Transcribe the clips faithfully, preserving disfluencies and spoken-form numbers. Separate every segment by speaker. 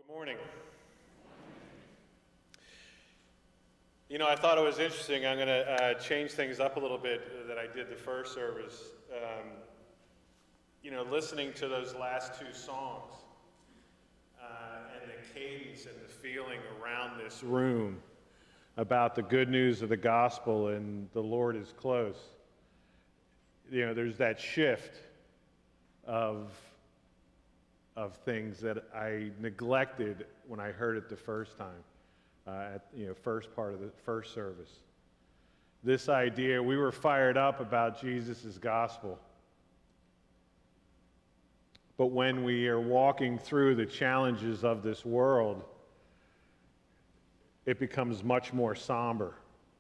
Speaker 1: Morning. You know, I thought it was interesting. I'm going to uh, change things up a little bit that I did the first service. Um, you know, listening to those last two songs uh, and the cadence and the feeling around this room about the good news of the gospel and the Lord is close. You know, there's that shift of of things that I neglected when I heard it the first time, uh, at you know first part of the first service. This idea, we were fired up about Jesus' gospel, but when we are walking through the challenges of this world, it becomes much more somber.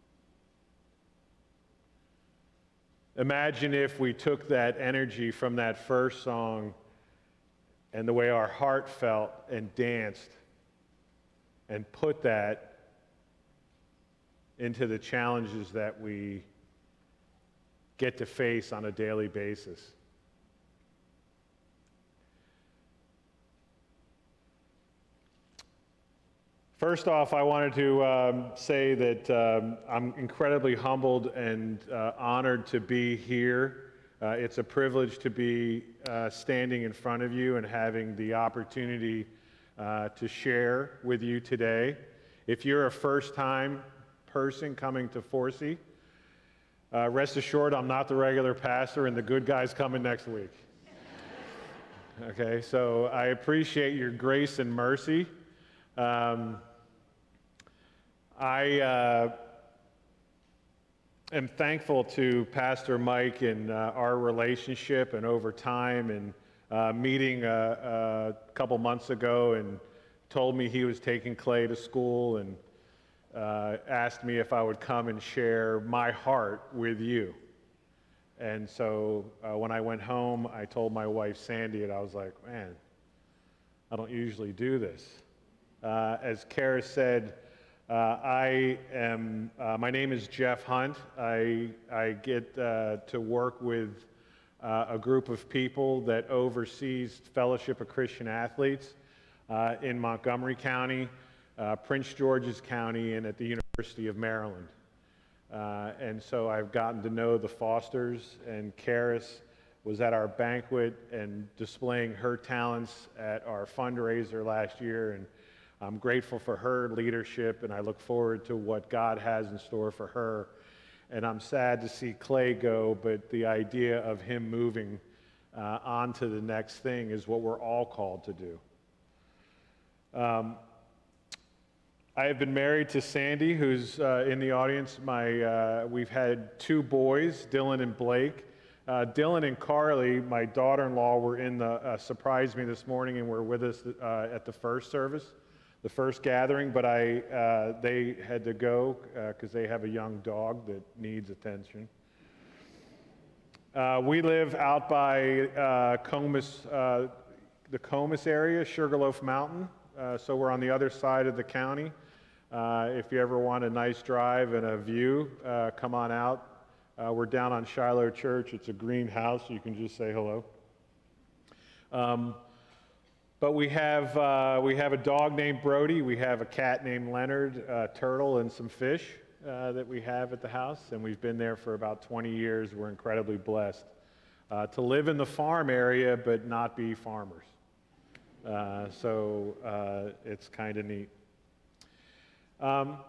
Speaker 1: Imagine if we took that energy from that first song and the way our heart felt and danced and put that into the challenges that we get to face on a daily basis. First off, I wanted to um, say that um, I'm incredibly humbled and uh, honored to be here. Uh, it's a privilege to be uh, standing in front of you and having the opportunity uh, to share with you today. If you're a first-time person coming to Forsey, uh, rest assured I'm not the regular pastor and the good guy's coming next week. Okay, so I appreciate your grace and mercy. Um, I uh, am thankful to Pastor Mike and uh, our relationship and over time, and uh, meeting uh, a couple months ago and told me he was taking Clay to school and uh, asked me if I would come and share my heart with you. And so uh, when I went home, I told my wife Sandy, and I was like, man, I don't usually do this. Uh, as Kara said, Uh, I am, uh, my name is Jeff Hunt. I, I get uh, to work with uh, a group of people that oversees Fellowship of Christian Athletes uh, in Montgomery County, uh, Prince George's County, and at the University of Maryland. Uh, and so I've gotten to know the Fosters, and Karis was at our banquet and displaying her talents at our fundraiser last year, and I'm grateful for her leadership, and I look forward to what God has in store for her. And I'm sad to see Clay go, but the idea of him moving uh, on to the next thing is what we're all called to do. Um, I have been married to Sandy, who's uh, in the audience. My, uh, we've had two boys, Dylan and Blake. Uh, Dylan and Carly, my daughter-in-law, were in the, uh, surprised me this morning and were with us uh, at the first service. The first gathering, but I uh, they had to go because uh, they have a young dog that needs attention. Uh, we live out by uh, Comus, uh, the Comus area, Sugarloaf Mountain, uh, so we're on the other side of the county. Uh, if you ever want a nice drive and a view, uh, come on out. Uh, we're down on Shiloh Church. It's a green house. You can just say hello. Um, But we have uh, we have a dog named Brody. We have a cat named Leonard, a turtle, and some fish uh, that we have at the house. And we've been there for about twenty years. We're incredibly blessed uh, to live in the farm area, but not be farmers. Uh, so uh, it's kind of neat. Um,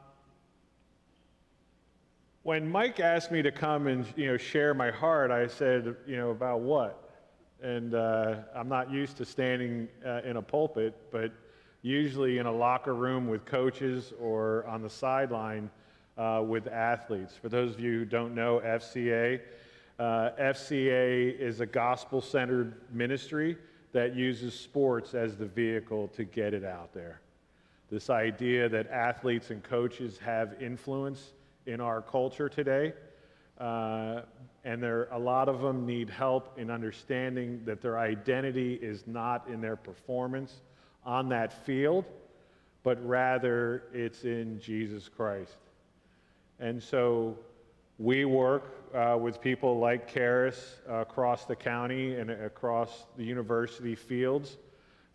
Speaker 1: when Mike asked me to come and you know share my heart, I said, you know, about what? And uh, I'm not used to standing uh, in a pulpit, but usually in a locker room with coaches or on the sideline uh, with athletes. For those of you who don't know F C A, uh, F C A is a gospel-centered ministry that uses sports as the vehicle to get it out there. This idea that athletes and coaches have influence in our culture today. Uh, and there, a lot of them need help in understanding that their identity is not in their performance on that field, but rather it's in Jesus Christ. And so we work uh, with people like Karis uh, across the county and across the university fields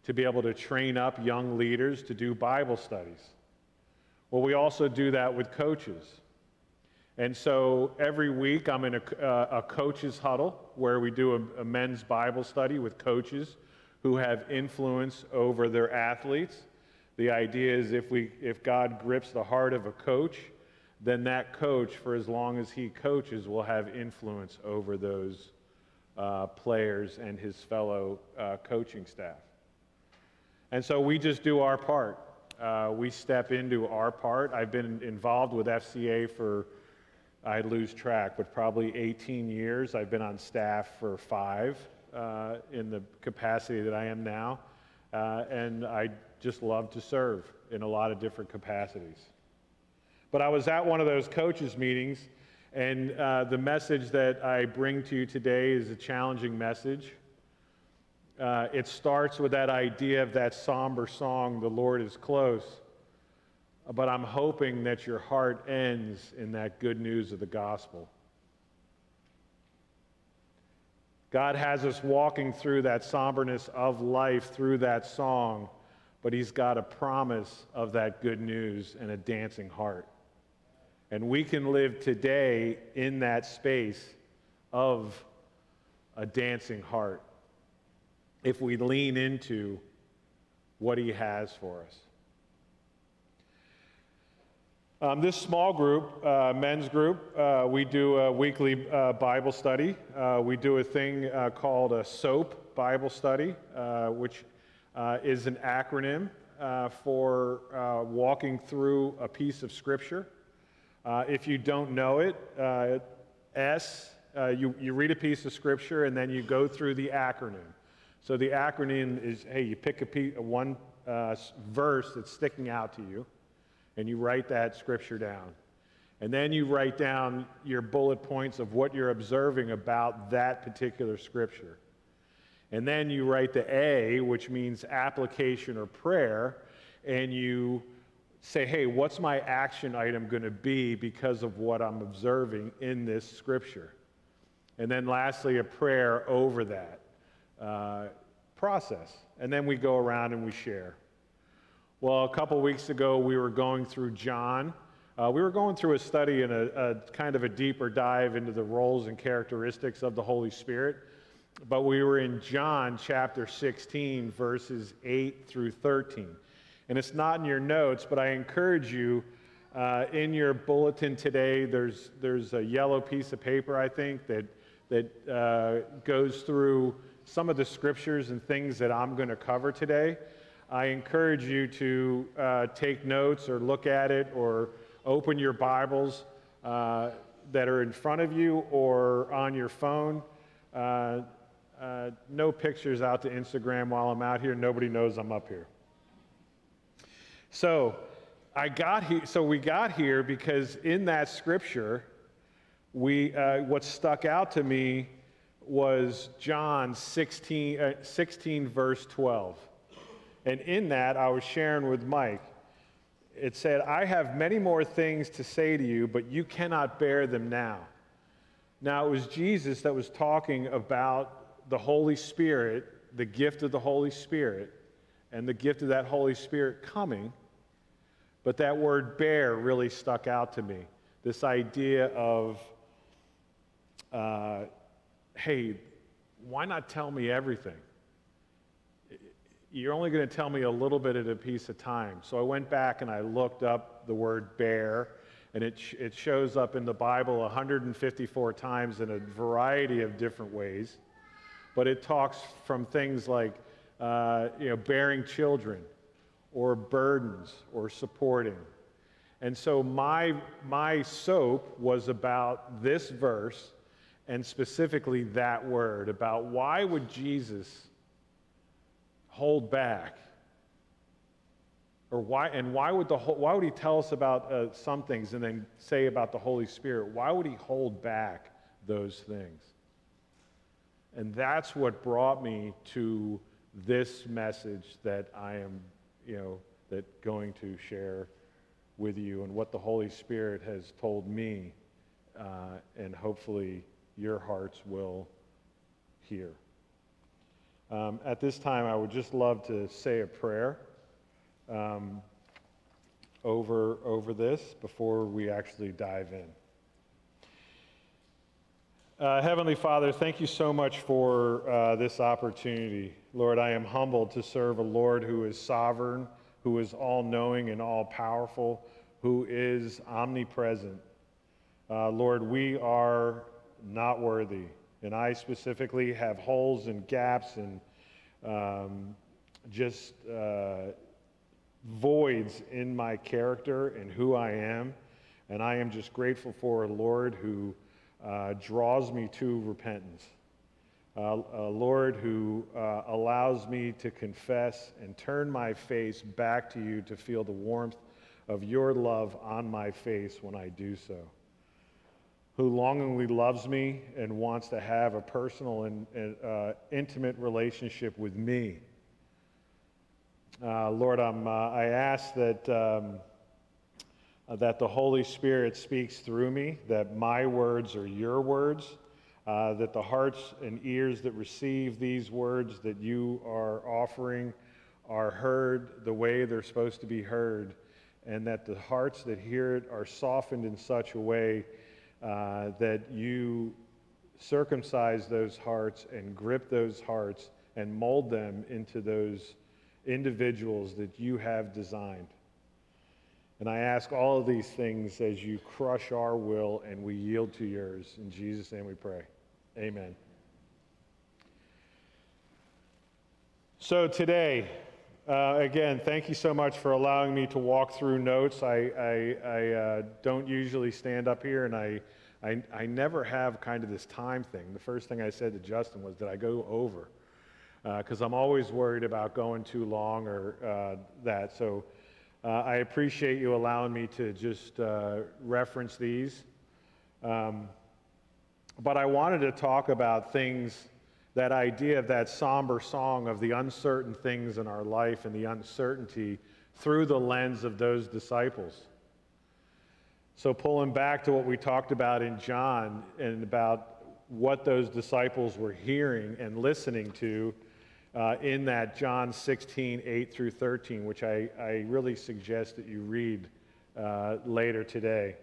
Speaker 1: to be able to train up young leaders to do Bible studies. Well, we also do that with coaches. And so every week I'm in a, uh, a coaches huddle where we do a, a men's Bible study with coaches who have influence over their athletes. The idea is if we, if God grips the heart of a coach, then that coach, for as long as he coaches, will have influence over those uh, players and his fellow uh, coaching staff. And so we just do our part. Uh, we step into our part. I've been involved with F C A for, I lose track, but probably eighteen years. I've been on staff for five uh, in the capacity that I am now. Uh, and I just love to serve in a lot of different capacities. But I was at one of those coaches meetings, and uh, the message that I bring to you today is a challenging message. Uh, it starts with that idea of that somber song, "The Lord is Close," but I'm hoping that your heart ends in that good news of the gospel. God has us walking through that somberness of life through that song, but he's got a promise of that good news and a dancing heart. And we can live today in that space of a dancing heart if we lean into what he has for us. Um, this small group, uh, men's group, uh, we do a weekly uh, Bible study. Uh, we do a thing uh, called a SOAP Bible study, uh, which uh, is an acronym uh, for uh, walking through a piece of Scripture. Uh, if you don't know it, uh, S, uh, you, you read a piece of Scripture and then you go through the acronym. So the acronym is, hey, you pick a piece, one uh, verse that's sticking out to you, and you write that Scripture down. And then you write down your bullet points of what you're observing about that particular Scripture. And then you write the A, which means application or prayer, and you say, hey, what's my action item going to be because of what I'm observing in this Scripture? And then lastly, a prayer over that uh, process. And then we go around and we share. Well, a couple weeks ago, we were going through John. Uh, we were going through a study and a, a kind of a deeper dive into the roles and characteristics of the Holy Spirit. But we were in John chapter sixteen, verses eight through thirteen. And it's not in your notes, but I encourage you, uh, in your bulletin today, there's, there's a yellow piece of paper, I think, that, that uh, goes through some of the scriptures and things that I'm going to cover today. I encourage you to uh, take notes or look at it or open your Bibles uh, that are in front of you or on your phone. Uh, uh, no pictures out to Instagram while I'm out here. Nobody knows I'm up here. So I got here. So we got here because in that scripture, we uh, what stuck out to me was John sixteen, uh, sixteen, verse twelve. And in that, I was sharing with Mike. It said, I have many more things to say to you, but you cannot bear them now. Now, it was Jesus that was talking about the Holy Spirit, the gift of the Holy Spirit, and the gift of that Holy Spirit coming. But that word bear really stuck out to me. This idea of, uh, hey, why not tell me everything? You're only going to tell me a little bit at a piece of time. So I went back and I looked up the word bear, and it, sh- it shows up in the Bible one hundred fifty-four times in a variety of different ways. But it talks from things like, uh, you know, bearing children, or burdens, or supporting. And so my, my soap was about this verse, and specifically that word, about why would Jesus hold back, or why, and why would the why would he tell us about uh, some things and then say about the Holy Spirit? Why would he hold back those things? And that's what brought me to this message that I am, you know, that going to share with you, and what the Holy Spirit has told me, uh, and hopefully your hearts will hear. Um, at this time, I would just love to say a prayer um, over, over this before we actually dive in. Uh, Heavenly Father, thank you so much for uh, this opportunity. Lord, I am humbled to serve a Lord who is sovereign, who is all-knowing and all-powerful, who is omnipresent. Uh, Lord, we are not worthy, and I specifically have holes and gaps and um, just uh, voids in my character and who I am, and I am just grateful for a Lord who Uh, draws me to repentance. Uh, a Lord who uh, allows me to confess and turn my face back to you to feel the warmth of your love on my face when I do so. Who longingly loves me and wants to have a personal and, and uh, intimate relationship with me. Uh, Lord, I'm, uh, I ask that um, Uh, that the Holy Spirit speaks through me, that my words are your words, uh, that the hearts and ears that receive these words that you are offering are heard the way they're supposed to be heard, and that the hearts that hear it are softened in such a way uh, that you circumcise those hearts and grip those hearts and mold them into those individuals that you have designed. And I ask all of these things as you crush our will and we yield to yours. In Jesus' name we pray. Amen. So today, uh, again, thank you so much for allowing me to walk through notes. I, I, I uh, don't usually stand up here, and I, I, I never have kind of this time thing. The first thing I said to Justin was, did I go over? Because uh, I'm always worried about going too long or uh, that. So. Uh, I appreciate you allowing me to just uh, reference these. Um, but I wanted to talk about things, that idea of that somber song of the uncertain things in our life and the uncertainty through the lens of those disciples. So pulling back to what we talked about in John and about what those disciples were hearing and listening to Uh, in that John sixteen, eight through thirteen, which I, I really suggest that you read uh, later today.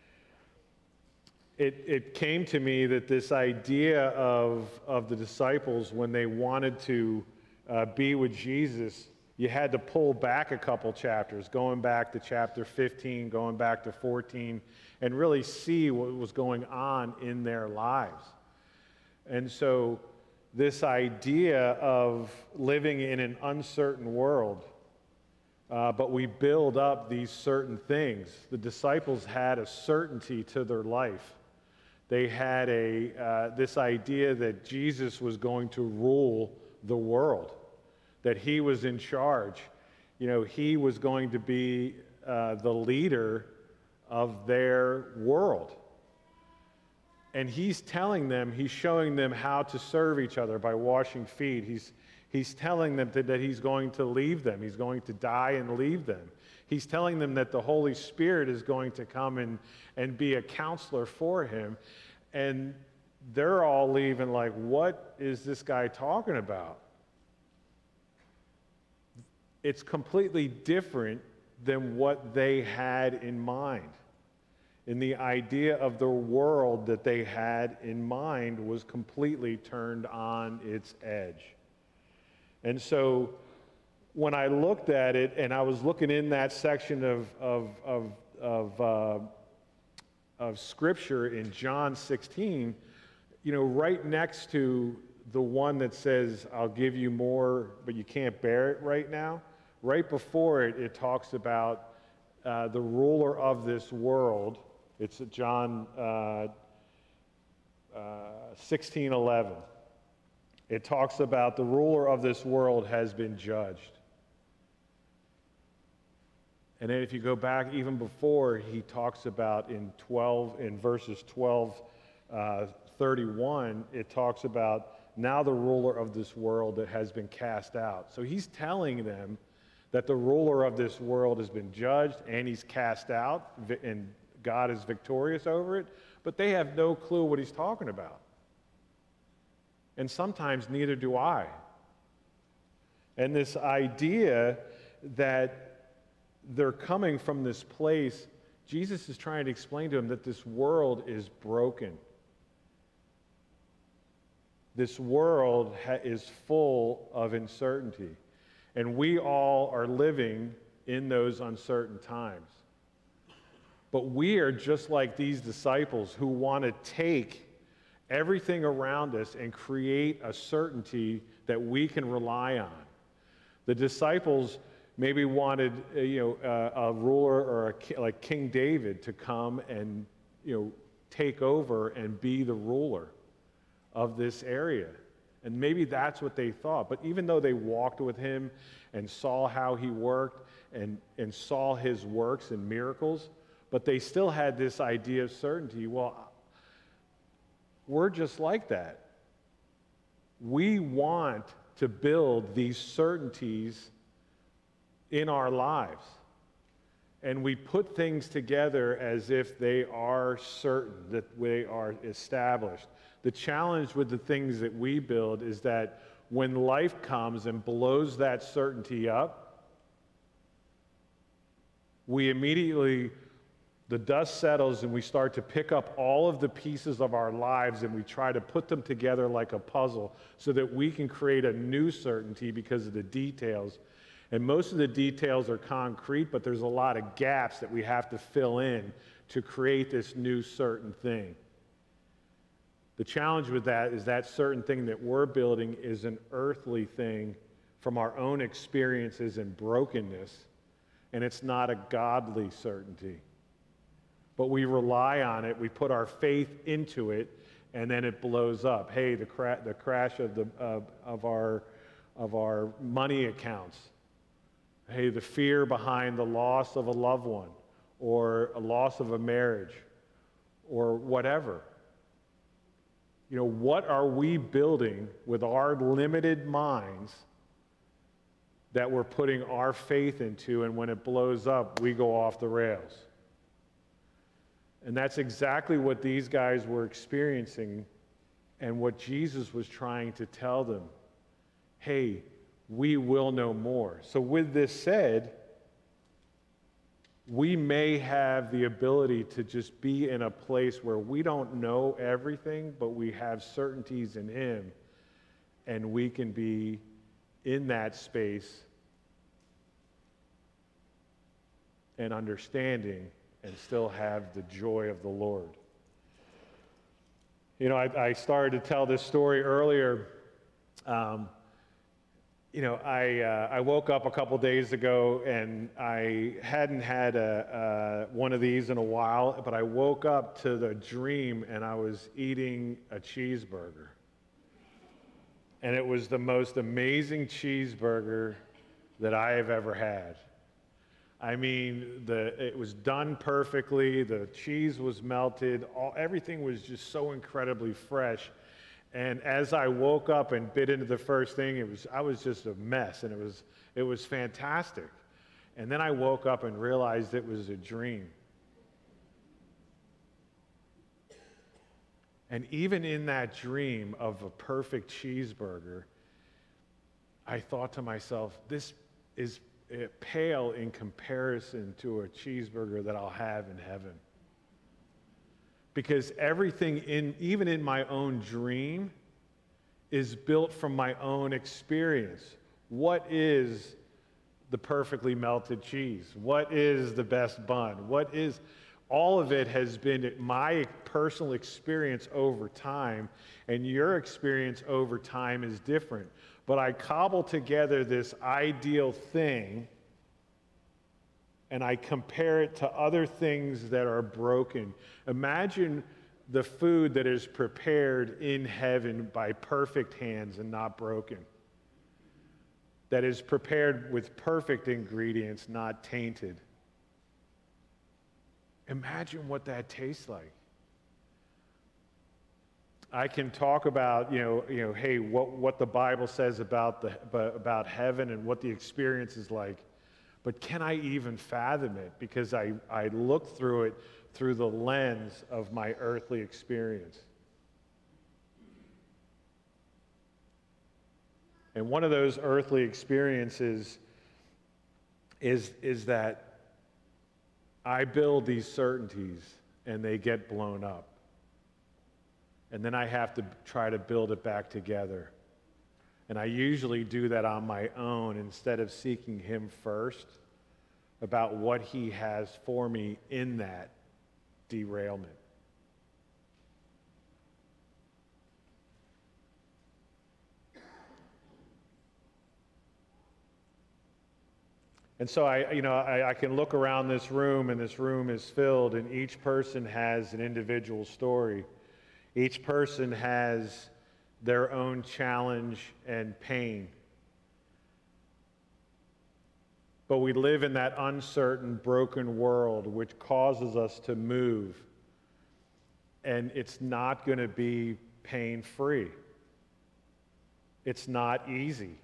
Speaker 1: It, it came to me that this idea of, of the disciples, when they wanted to uh, be with Jesus, you had to pull back a couple chapters, going back to chapter fifteen, going back to fourteen, and really see what was going on in their lives. And so this idea of living in an uncertain world, uh, but we build up these certain things. The disciples had a certainty to their life. They had a uh, this idea that Jesus was going to rule the world, that he was in charge. You know, he was going to be uh, the leader of their world. And he's telling them, he's showing them how to serve each other by washing feet. He's, he's telling them that, that he's going to leave them. He's going to die and leave them. He's telling them that the Holy Spirit is going to come and, and be a counselor for him. And they're all leaving like, what is this guy talking about? It's completely different than what they had in mind. And the idea of the world that they had in mind was completely turned on its edge. And so when I looked at it, and I was looking in that section of, of, of, of, uh, of Scripture in John sixteen, you know, right next to the one that says, I'll give you more, but you can't bear it right now, right before it, it talks about uh, the ruler of this world. It's John uh, uh, sixteen eleven. It talks about the ruler of this world has been judged. And then if you go back even before, he talks about in twelve, in verses twelve, uh, thirty-one, it talks about now the ruler of this world that has been cast out. So he's telling them that the ruler of this world has been judged and he's cast out, and God is victorious over it, but they have no clue what he's talking about. And sometimes neither do I. And this idea that they're coming from this place, Jesus is trying to explain to them that this world is broken. This world ha- is full of uncertainty, and we all are living in those uncertain times. But we are just like these disciples who want to take everything around us and create a certainty that we can rely on. The disciples maybe wanted, uh, you know, uh, a ruler or a ki- like King David to come and, you know, take over and be the ruler of this area. And maybe that's what they thought. But even though they walked with him and saw how he worked and, and saw his works and miracles, but they still had this idea of certainty. Well, we're just like that. We want to build these certainties in our lives. And we put things together as if they are certain, that they are established. The challenge with the things that we build is that when life comes and blows that certainty up, we immediately, the dust settles and we start to pick up all of the pieces of our lives and we try to put them together like a puzzle so that we can create a new certainty because of the details. And most of the details are concrete, but there's a lot of gaps that we have to fill in to create this new certain thing. The challenge with that is that certain thing that we're building is an earthly thing from our own experiences and brokenness, and it's not a godly certainty. But we rely on it, we put our faith into it, and then it blows up. Hey, the, cra- the crash of, the, uh, of, our, of our money accounts. Hey, the fear behind the loss of a loved one, or a loss of a marriage, or whatever. You know, what are we building with our limited minds that we're putting our faith into, and when it blows up, we go off the rails? And that's exactly what these guys were experiencing and what Jesus was trying to tell them. Hey, we will know more. So with this said, we may have the ability to just be in a place where we don't know everything, but we have certainties in Him, and we can be in that space and understanding and still have the joy of the Lord. You know, I, I started to tell this story earlier. Um, You know, I, uh, I woke up a couple days ago and I hadn't had a, uh, one of these in a while, but I woke up to the dream and I was eating a cheeseburger. And it was the most amazing cheeseburger that I have ever had. I mean, the, it was done perfectly, the cheese was melted, all, everything was just so incredibly fresh. And as I woke up and bit into the first thing, it was I was just a mess, and it was it was fantastic. And then I woke up and realized it was a dream. And even in that dream of a perfect cheeseburger, I thought to myself, this is pale in comparison to a cheeseburger that I'll have in heaven. Because everything, in even in my own dream, is built from my own experience. What is the perfectly melted cheese? What is the best bun? What is, all of it has been my personal experience over time, and your experience over time is different. But I cobble together this ideal thing, and I compare it to other things that are broken. Imagine the food that is prepared in heaven by perfect hands and not broken. That is prepared with perfect ingredients, not tainted. Imagine what that tastes like. I can talk about, you know, you know, hey, what, what the Bible says about the about heaven and what the experience is like. But can I even fathom it? Because I, I look through it through the lens of my earthly experience. And one of those earthly experiences is, is that I build these certainties and they get blown up. And then I have to try to build it back together. And I usually do that on my own instead of seeking him first about what he has for me in that derailment. And so I, you know, I, I can look around this room, and this room is filled, and each person has an individual story. Each person has their own challenge and pain. But we live in that uncertain, broken world which causes us to move. And it's not going to be pain-free. It's not easy.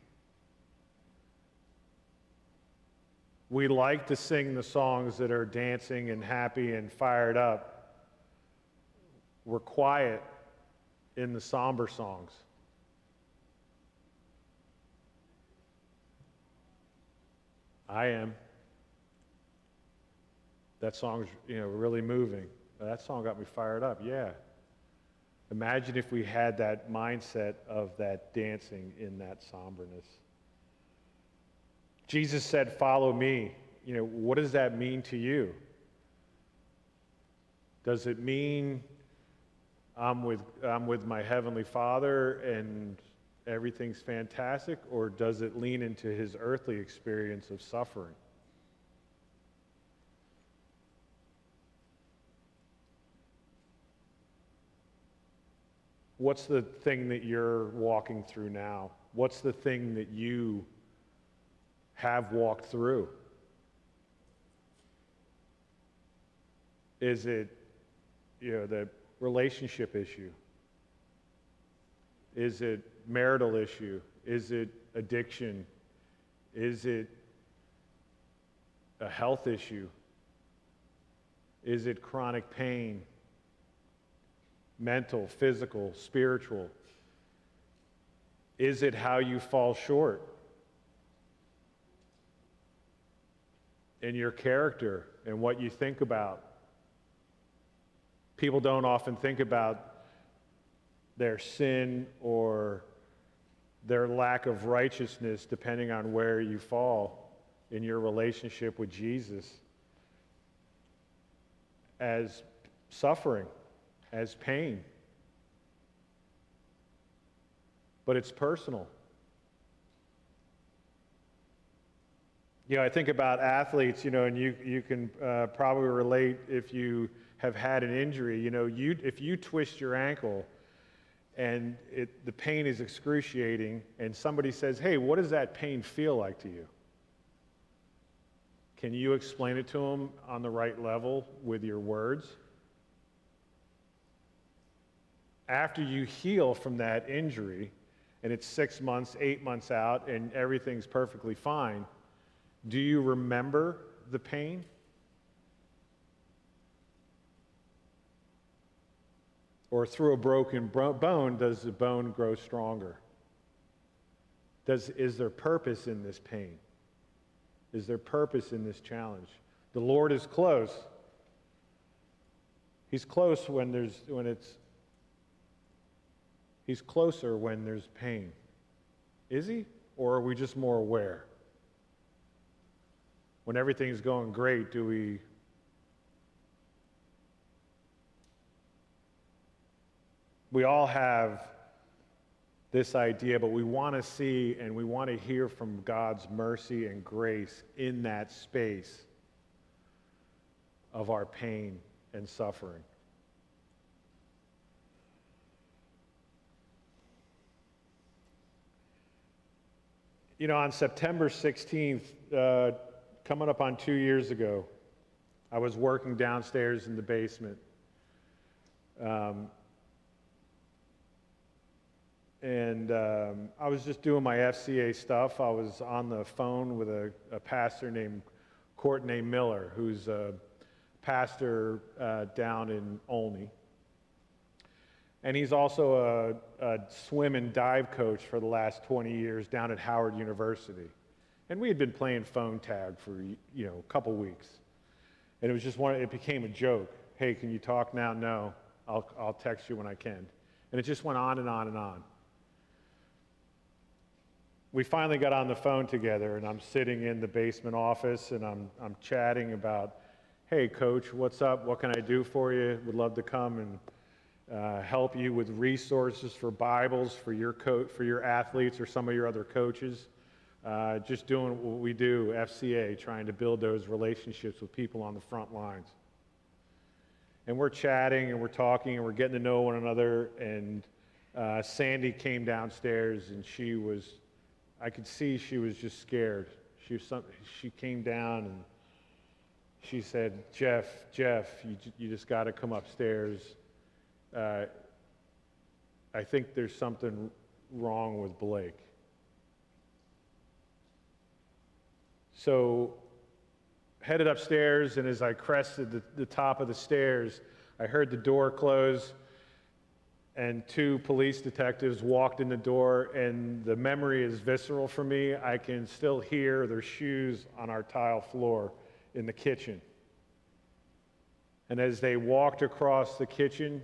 Speaker 1: We like to sing the songs that are dancing and happy and fired up. We're quiet in the somber songs. I am. That song's, you know, really moving. That song got me fired up, yeah. Imagine if we had that mindset of that dancing in that somberness. Jesus said, "Follow me." You know, what does that mean to you? Does it mean I'm with, I'm with my Heavenly Father and everything's fantastic, or does it lean into his earthly experience of suffering? What's the thing that you're walking through now? What's the thing that you have walked through? Is it, you know, the relationship issue? Is it marital issue? Is it addiction? Is it a health issue? Is it chronic pain? Mental, physical, spiritual? Is it how you fall short in your character and what you think about? People don't often think about their sin or their lack of righteousness depending on where you fall in your relationship with Jesus as suffering, as pain. But it's personal. You know, I think about athletes, you know, and you, you can uh, probably relate if you have had an injury. You know, you, if you twist your ankle and it, the pain is excruciating, and somebody says, "Hey, what does that pain feel like to you?" Can you explain it to them on the right level with your words? After you heal from that injury, and it's six months, eight months out, and everything's perfectly fine, do you remember the pain? Or through a broken bone, does the bone grow stronger? Does, is there purpose in this pain? Is there purpose in this challenge? The Lord is close. He's close when there's when it's He's closer when there's pain. Is he? Or are we just more aware? When everything's going great, do we We all have this idea, but we want to see and we want to hear from God's mercy and grace in that space of our pain and suffering. You know, on September sixteenth, uh, coming up on two years ago, I was working downstairs in the basement. Um, And um, I was just doing my F C A stuff. I was on the phone with a, a pastor named Courtney Miller, who's a pastor uh, down in Olney. And he's also a, a swim and dive coach for the last twenty years down at Howard University. And we had been playing phone tag for, you know, a couple weeks. And it was just one, it became a joke. Hey, can you talk now? No, I'll, I'll text you when I can. And it just went on and on and on. We finally got on the phone together, and I'm sitting in the basement office, and I'm, I'm chatting about, hey, coach, what's up? What can I do for you? Would love to come and uh, help you with resources for Bibles for your co- for your athletes or some of your other coaches. Uh, just doing what we do, F C A, trying to build those relationships with people on the front lines. And we're chatting, and we're talking, and we're getting to know one another, and uh, Sandy came downstairs, and she was, I could see she was just scared. She was some, she came down, and she said, Jeff, Jeff, you, you just got to come upstairs. Uh, I think there's something wrong with Blake. So, headed upstairs, and as I crested the, the top of the stairs, I heard the door close, and two police detectives walked in the door, and the memory is visceral for me. I can still hear their shoes on our tile floor in the kitchen. And as they walked across the kitchen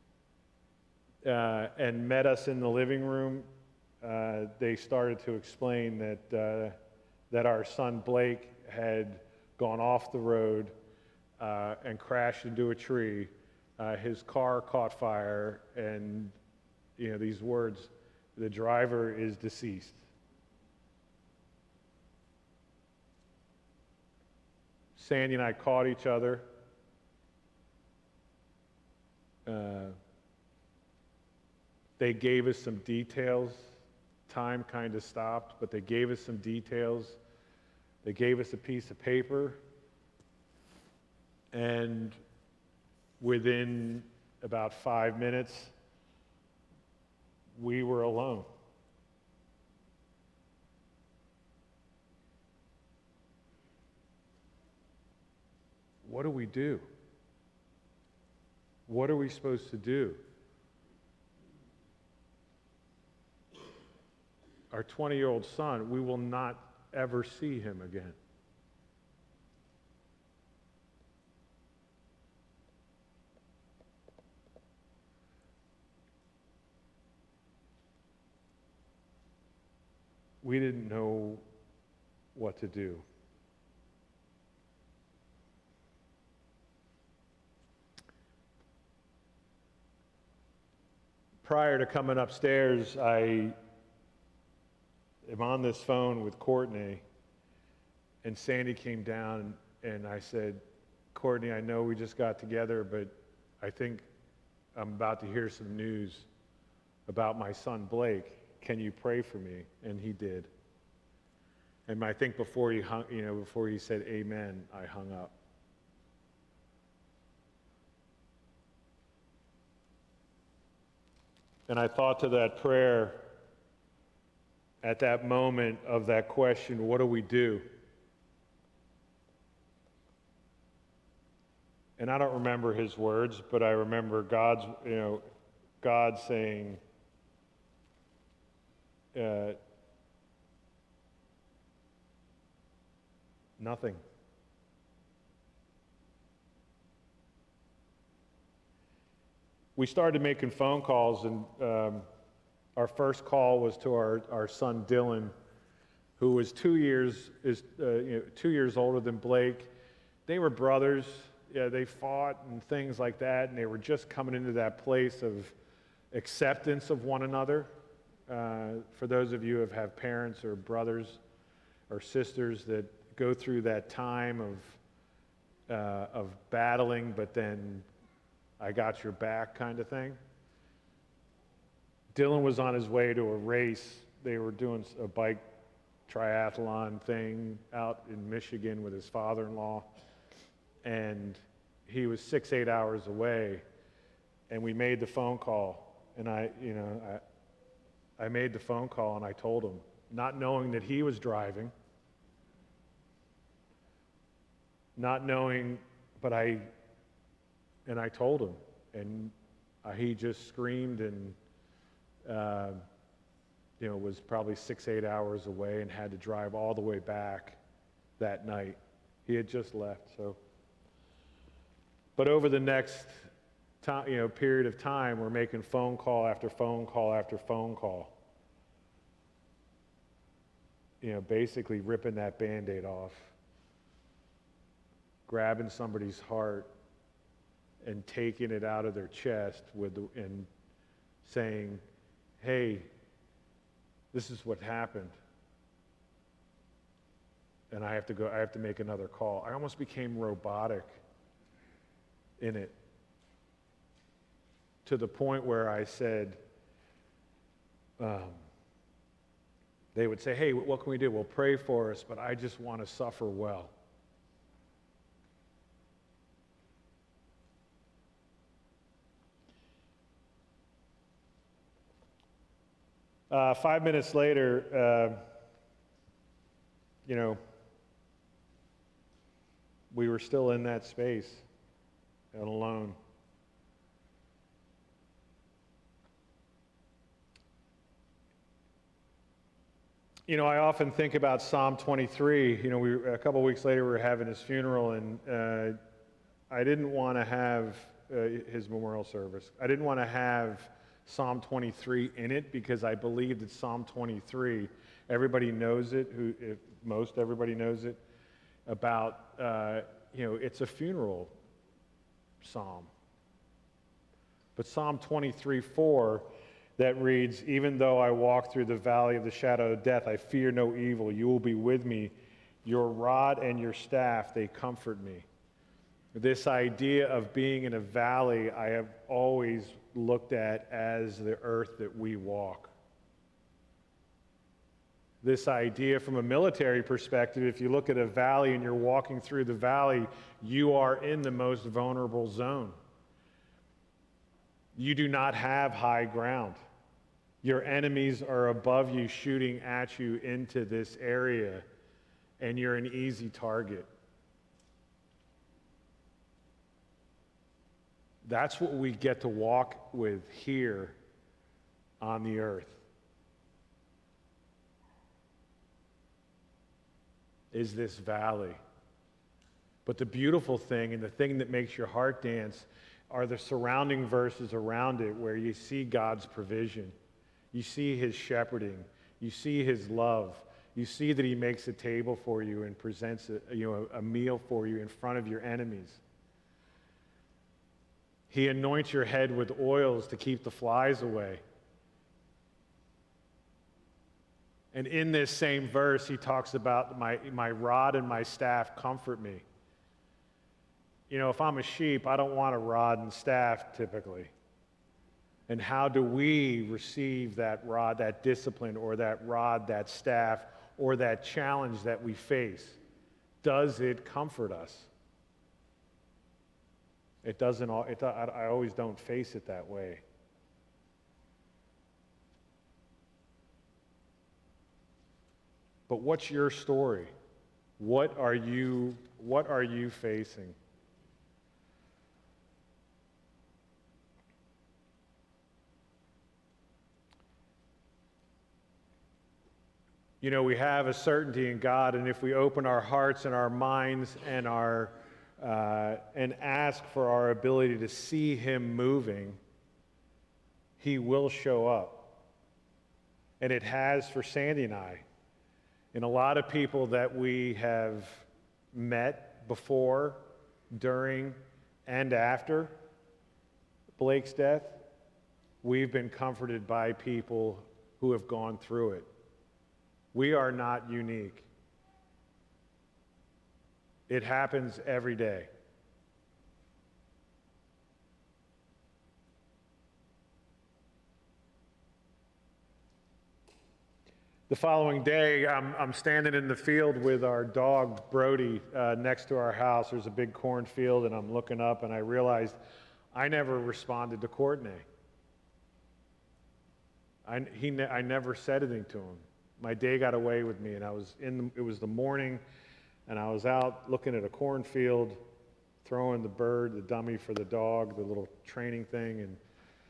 Speaker 1: uh, and met us in the living room, uh, they started to explain that uh, that our son Blake had gone off the road uh, and crashed into a tree. Uh, his car caught fire, and you know these words: "The driver is deceased." Sandy and I caught each other. Uh, they gave us some details. Time kind of stopped, but they gave us some details. They gave us a piece of paper, and within about five minutes, we were alone. What do we do? What are we supposed to do? Our twenty-year-old son, we will not ever see him again. We didn't know what to do. Prior to coming upstairs, I am on this phone with Courtney, and Sandy came down, and I said, Courtney, I know we just got together, but I think I'm about to hear some news about my son Blake. Can you pray for me? And he did. And I think before he hung, you know, before he said amen, I hung up. And I thought to that prayer at that moment of that question, what do we do? And I don't remember his words, but I remember God's, you know, God saying, uh, nothing. We started making phone calls, and um, our first call was to our, our son Dylan, who was two years is uh, you know, two years older than Blake. They were brothers. Yeah, they fought and things like that, and they were just coming into that place of acceptance of one another. Uh, for those of you who have, have parents or brothers or sisters that go through that time of uh, of battling, but then I got your back kind of thing. Dylan was on his way to a race. They were doing a bike triathlon thing out in Michigan with his father-in-law, and he was six, eight hours away, and we made the phone call, and I, you know, I, I made the phone call, and I told him, not knowing that he was driving, not knowing, but I, and I told him, and Uh, he just screamed and, uh, you know, was probably six, eight hours away and had to drive all the way back that night. He had just left, so. But over the next time, you know, period of time, we're making phone call after phone call after phone call. You know, basically ripping that Band-Aid off, grabbing somebody's heart and taking it out of their chest with the, and saying, hey, this is what happened. And I have to go, I have to make another call. I almost became robotic in it, to the point where I said, um, they would say, hey, what can we do? Well, pray for us, but I just want to suffer well. Uh, five minutes later, uh, you know, we were still in that space and alone. You know, I often think about Psalm twenty-three. You know, we, a couple weeks later, we were having his funeral, and uh, I didn't want to have uh, his memorial service. I didn't want to have Psalm twenty-three in it because I believe that Psalm twenty-three, everybody knows it, who, if most everybody knows it, about, uh, you know, it's a funeral psalm. But Psalm twenty-three four, that reads, even though I walk through the valley of the shadow of death, I fear no evil. You will be with me. Your rod and your staff, they comfort me. This idea of being in a valley, I have always looked at as the earth that we walk. This idea from a military perspective, if you look at a valley and you're walking through the valley, you are in the most vulnerable zone. You do not have high ground. Your enemies are above you, shooting at you into this area, and you're an easy target. That's what we get to walk with here on the earth. Is this valley. But the beautiful thing, and the thing that makes your heart dance, are the surrounding verses around it where you see God's provision. You see his shepherding. You see his love. You see that he makes a table for you and presents a, you know, a meal for you in front of your enemies. He anoints your head with oils to keep the flies away. And in this same verse, he talks about my, my rod and my staff comfort me. You know, if I'm a sheep, I don't want a rod and staff typically. And how do we receive that rod, that discipline, or that rod, that staff, or that challenge that we face? Does it comfort us? It doesn't, it, I always don't face it that way. But what's your story? What are you, what are you facing? You know, we have a certainty in God, and if we open our hearts and our minds and our uh, and ask for our ability to see him moving, he will show up. And it has for Sandy and I. And a lot of people that we have met before, during, and after Blake's death, we've been comforted by people who have gone through it. We are not unique. It happens every day. The following day, I'm, I'm standing in the field with our dog, Brody, uh, next to our house. There's a big cornfield, and I'm looking up, and I realized I never responded to Courtney. I, he ne- I never said anything to him. My day got away with me, and I was in the, it was the morning, and I was out looking at a cornfield, throwing the bird, the dummy for the dog, the little training thing, and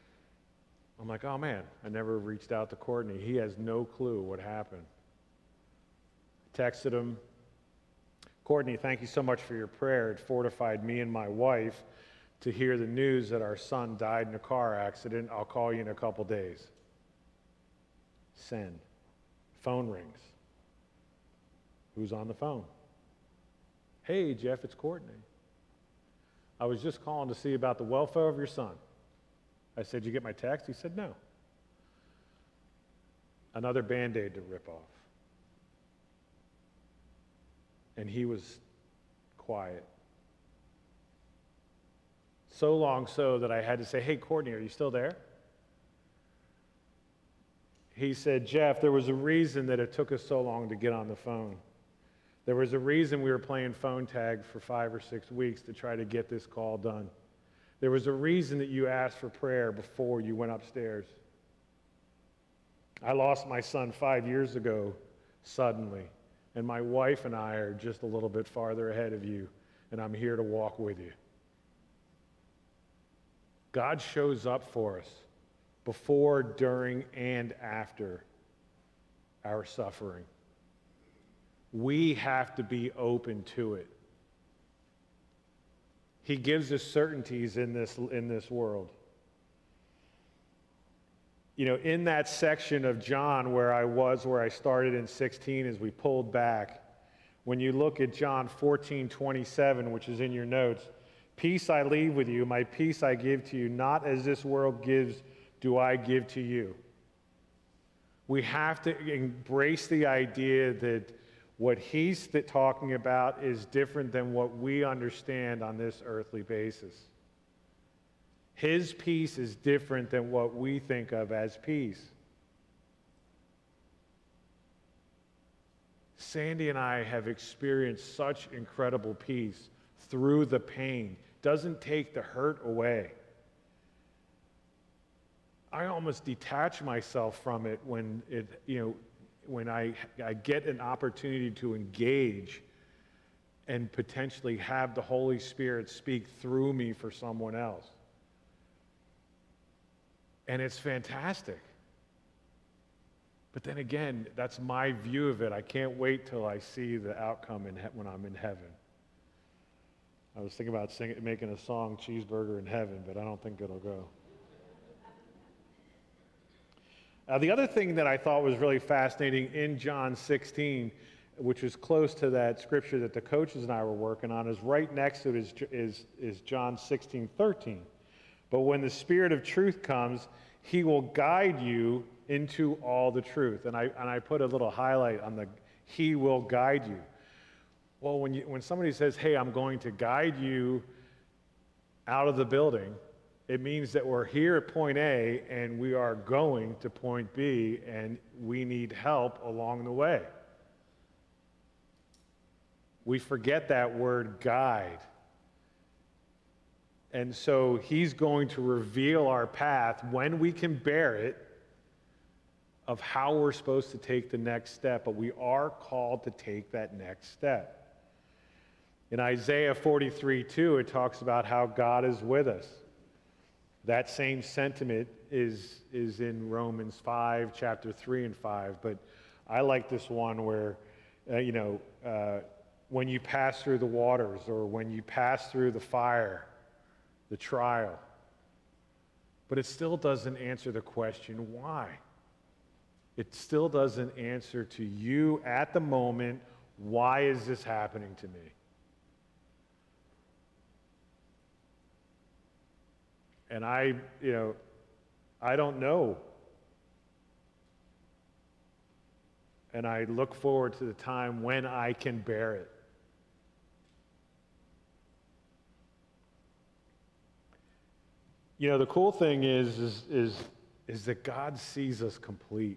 Speaker 1: I'm like, oh man, I never reached out to Courtney. He has no clue what happened. Texted him, Courtney, thank you so much for your prayer. It fortified me and my wife to hear the news that our son died in a car accident. I'll call you in a couple days. Send. Phone rings. Who's on the phone? Hey, Jeff, it's Courtney. I was just calling to see about the welfare of your son. I said, you get my text? He said, no. Another Band-Aid to rip off. And he was quiet. So long so that I had to say, hey, Courtney, are you still there? He said, Jeff, there was a reason that it took us so long to get on the phone. There was a reason we were playing phone tag for five or six weeks to try to get this call done. There was a reason that you asked for prayer before you went upstairs. I lost my son five years ago suddenly, and my wife and I are just a little bit farther ahead of you, and I'm here to walk with you. God shows up for us before, during, and after our suffering. We have to be open to it. He gives us certainties in this, in this world. You know, in that section of John where I was, where I started in sixteen, as we pulled back, when you look at John fourteen twenty-seven, which is in your notes, peace I leave with you, my peace I give to you, not as this world gives, do I give to you. We have to embrace the idea that what he's talking about is different than what we understand on this earthly basis. His peace is different than what we think of as peace. Sandy and I have experienced such incredible peace through the pain. Doesn't take the hurt away. I almost detach myself from it when it, you know, when I, I get an opportunity to engage and potentially have the Holy Spirit speak through me for someone else. And it's fantastic. But then again, that's my view of it. I can't wait till I see the outcome in he- when I'm in heaven. I was thinking about singing, making a song, Cheeseburger in Heaven, but I don't think it'll go. Uh, the other thing that I thought was really fascinating in John sixteen, which is close to that scripture that the coaches and I were working on, is right next to it is, is, is John sixteen thirteen. But when the Spirit of truth comes, he will guide you into all the truth. And I, and I put a little highlight on the, he will guide you. Well, when, you, when somebody says, hey, I'm going to guide you out of the building, it means that we're here at point A and we are going to point B and we need help along the way. We forget that word guide. And so he's going to reveal our path when we can bear it of how we're supposed to take the next step, but we are called to take that next step. In Isaiah forty-three two, it talks about how God is with us. That same sentiment is, is in Romans five, chapter three and five, but I like this one where, uh, you know, uh, when you pass through the waters or when you pass through the fire, the trial. But it still doesn't answer the question, why? It still doesn't answer to you at the moment, why is this happening to me? And I, you know, I don't know. And I look forward to the time when I can bear it. You know, the cool thing is, is, is, is that God sees us complete.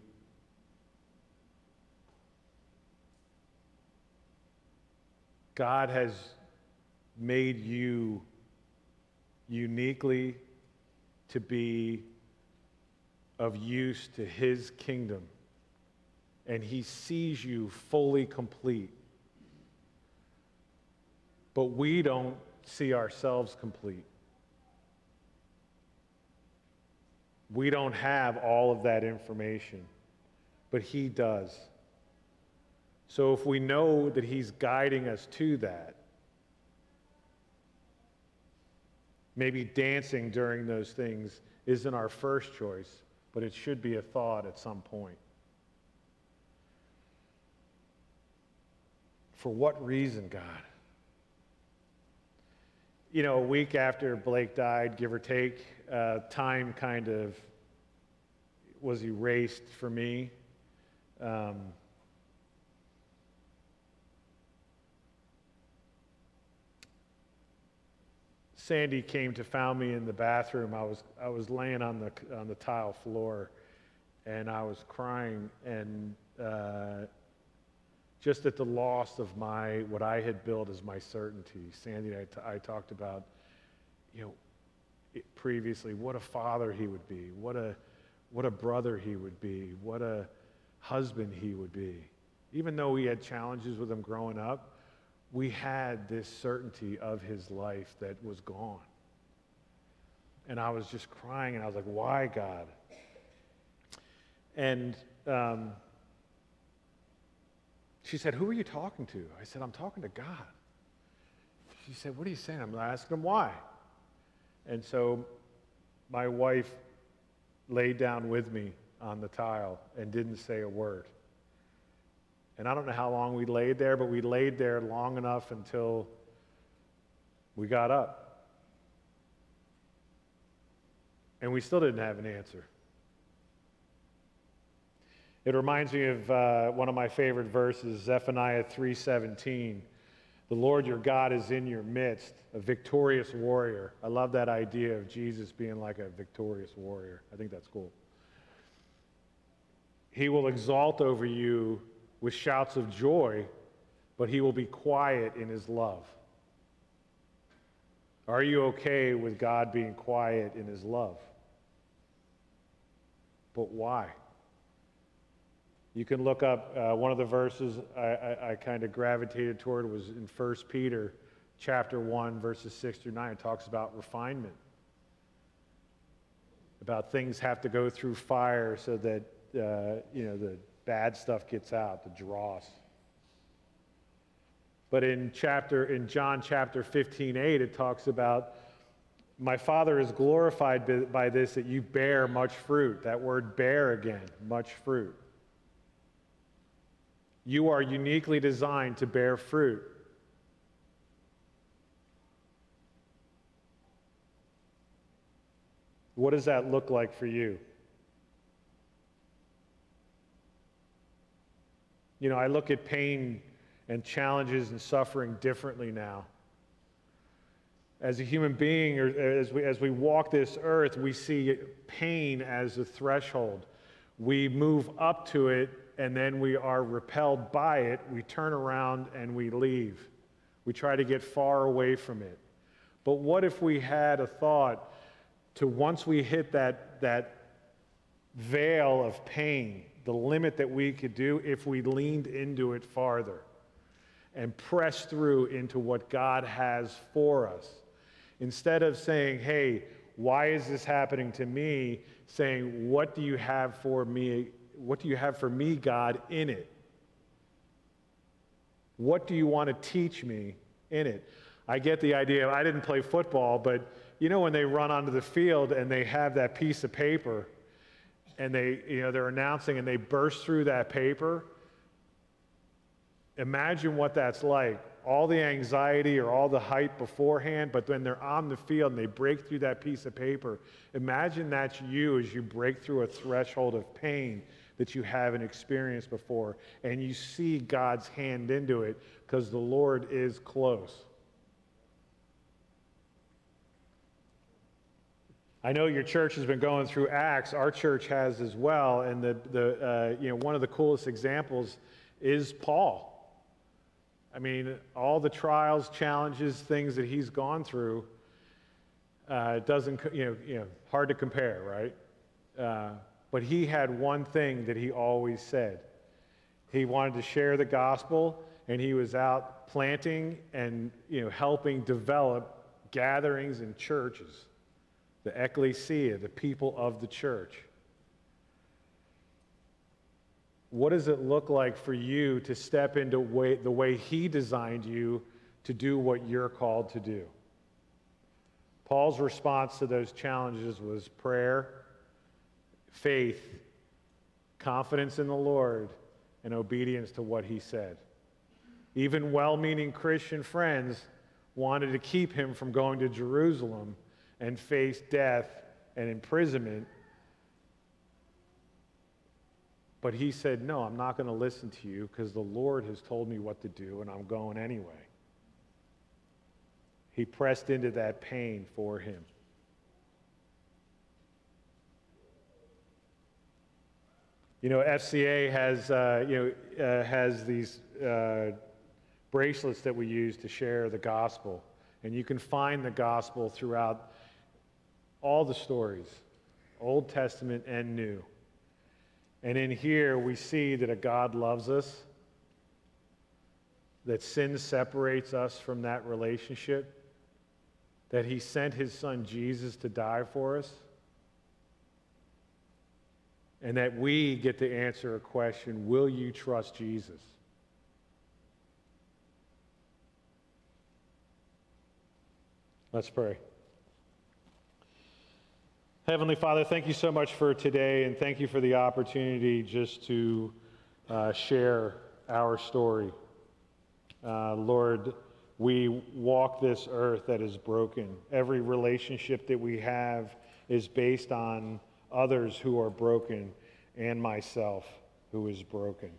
Speaker 1: God has made you uniquely to be of use to his kingdom. And he sees you fully complete. But we don't see ourselves complete. We don't have all of that information, but he does. So if we know that he's guiding us to that, maybe dancing during those things isn't our first choice, but it should be a thought at some point. For what reason, God? You know, a week after Blake died, give or take, uh, time kind of was erased for me. Um, Sandy came to found me in the bathroom. I was I was laying on the on the tile floor, and I was crying, and uh, just at the loss of my what I had built as my certainty. Sandy and I, t- I talked about, you know, it previously what a father he would be, what a what a brother he would be, what a husband he would be. Even though we had challenges with him growing up, we had this certainty of his life that was gone. And I was just crying, and I was like, why, God? And um, she said, who are you talking to? I said, I'm talking to God. She said, what are you saying? I'm asking him why. And so my wife laid down with me on the tile and didn't say a word. And I don't know how long we laid there, but we laid there long enough until we got up. And we still didn't have an answer. It reminds me of uh, one of my favorite verses, Zephaniah three seventeen. The Lord your God is in your midst, a victorious warrior. I love that idea of Jesus being like a victorious warrior. I think that's cool. He will exalt over you with shouts of joy, but he will be quiet in his love. Are you okay with God being quiet in his love? But why? You can look up uh, one of the verses I, I, I kind of gravitated toward was in First Peter chapter one, verses six through nine. It talks about refinement, about things have to go through fire so that uh, you know the bad stuff gets out, the dross. But in chapter in John chapter fifteen, eight, it talks about my Father is glorified by, by this, that you bear much fruit. That word bear again, much fruit. You are uniquely designed to bear fruit. What does that look like for you? You know, I look at pain and challenges and suffering differently now. As a human being, or as we, as we walk this earth, we see pain as a threshold. We move up to it, and then we are repelled by it. We turn around and we leave. We try to get far away from it. But what if we had a thought to once we hit that, that veil of pain, the limit that we could do, if we leaned into it farther and pressed through into what God has for us? Instead of saying, hey, why is this happening to me? Saying, what do you have for me? What do you have for me, God, in it? What do you want to teach me in it? I get the idea. I didn't play football, but you know when they run onto the field and they have that piece of paper and they, you know, they're announcing and they burst through that paper. Imagine what that's like. All the anxiety or all the hype beforehand, but when they're on the field and they break through that piece of paper, imagine that's you as you break through a threshold of pain that you haven't experienced before, and you see God's hand into it because the Lord is close. I know your church has been going through Acts. Our church has as well, and the, the uh, you know, one of the coolest examples is Paul. I mean, all the trials, challenges, things that he's gone through, uh, doesn't, you know, you know, hard to compare, right? Uh, but he had one thing that he always said. He wanted to share the gospel, and he was out planting and, you know, helping develop gatherings and churches the ecclesia, the people of the church. What does it look like for you to step into way, the way he designed you to do what you're called to do? Paul's response to those challenges was prayer, faith, confidence in the Lord, and obedience to what he said. Even well-meaning Christian friends wanted to keep him from going to Jerusalem and face death and imprisonment. But he said, no, I'm not going to listen to you because the Lord has told me what to do and I'm going anyway. He pressed into that pain for him. You know, F C A has, uh, you know, uh, has these uh, bracelets that we use to share the gospel. And you can find the gospel throughout all the stories, Old Testament and New. And in here, we see that a God loves us, that sin separates us from that relationship, that he sent his son Jesus to die for us, and that we get to answer a question, will you trust Jesus? Let's pray. Heavenly Father, thank you so much for today, and thank you for the opportunity just to uh, share our story. Uh, Lord, we walk this earth that is broken. Every relationship that we have is based on others who are broken and myself who is broken.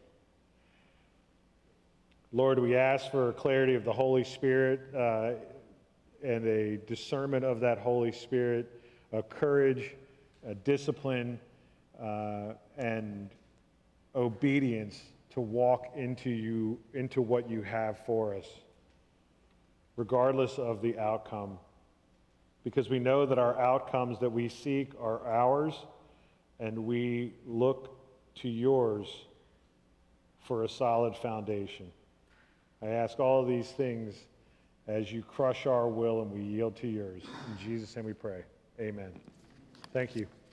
Speaker 1: Lord, we ask for clarity of the Holy Spirit uh, and a discernment of that Holy Spirit, a courage, a discipline, uh, and obedience to walk into you, into what you have for us, regardless of the outcome. Because we know that our outcomes that we seek are ours, and we look to yours for a solid foundation. I ask all of these things as you crush our will and we yield to yours. In Jesus' name we pray. Amen. Thank you.